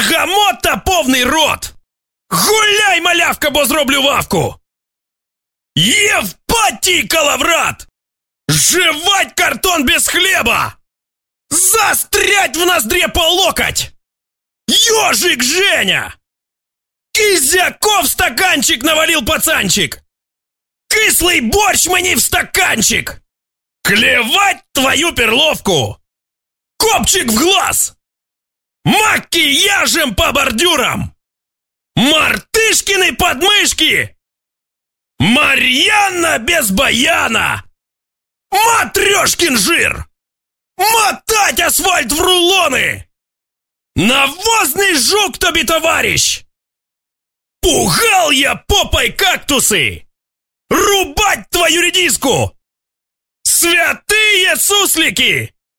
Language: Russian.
Бергамота повний рот! Гуляй, малявка, бо зроблю вавку! Євпатій калаврат! Жевать картон без хлеба! Застрять в ноздре по локоть! Ёжик Женя! Кизяков стаканчик навалил пацанчик! Кислый борщ мне в стаканчик! Клевать твою перловку! Копчик в глаз! Макияжем по бордюрам! Мартышкины подмышки! Марьяна без баяна! Матрёшкин жир! Мотать асфальт в рулоны! Навозный жук тобі, товарищ! Пугал я попой кактусы! Рубать твою редиску! Святые суслики!